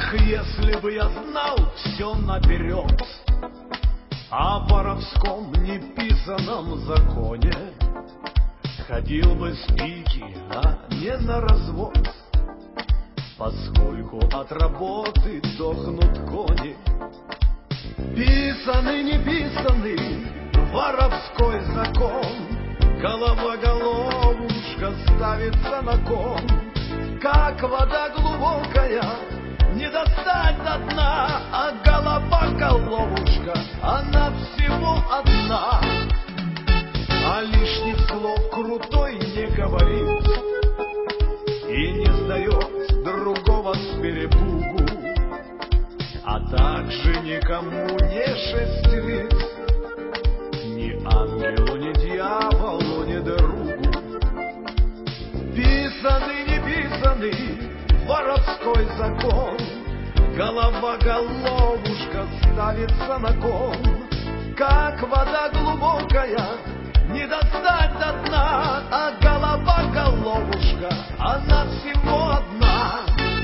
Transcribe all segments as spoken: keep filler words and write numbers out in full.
Ах, если бы я знал все наперед о воровском неписанном законе, ходил бы с пики, а не на развод, поскольку от работы дохнут кони. Писанный, не писанный воровской закон, голова-головушка ставится на кон. Как вода глубокая, не достать до дна, а голова-головушка, она всего одна. А лишних слов крутой не говорит и не сдает другого с перепугу, а также никому не шестерит, ни ангелу, ни дьяволу, ни другу. Писанный, не писанный воровской закон, голова-головушка ставится на кон. Как вода глубокая, не достать до дна, а голова-головушка, она всего одна.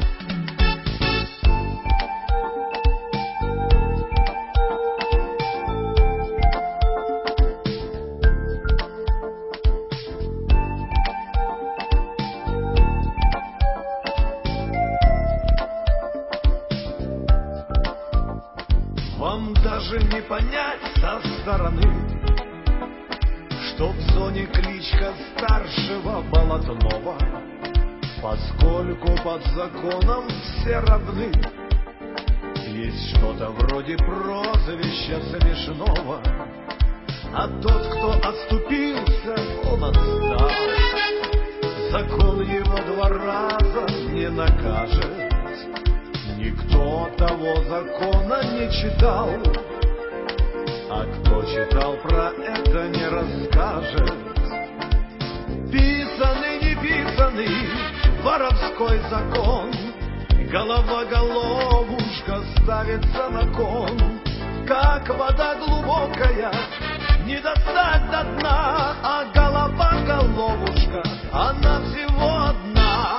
Вам даже не понять со стороны, что в зоне кличка старшего Болотного, поскольку под законом все равны. Есть что-то вроде прозвища смешного, а тот, кто оступился, он отстал. Закон его два раза не накажет, никто того закона не читал, а кто читал, про это не расскажет. Писанный, не писанный воровской закон, голова-головушка ставится на кон. Как вода глубокая, не достать до дна, а голова-головушка, она всего одна.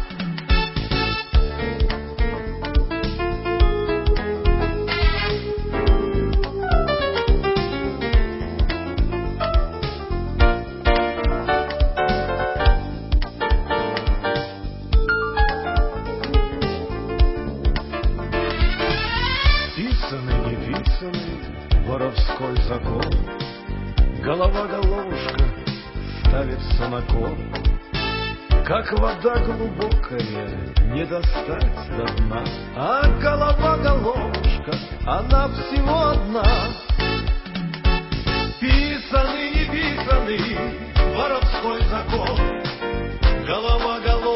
Воровской закон, голова-головушка ставится на кон. Как вода глубокая, не достать до дна, а голова-головушка, она всего одна. Писанный, не писанный воровской закон, голова-головушка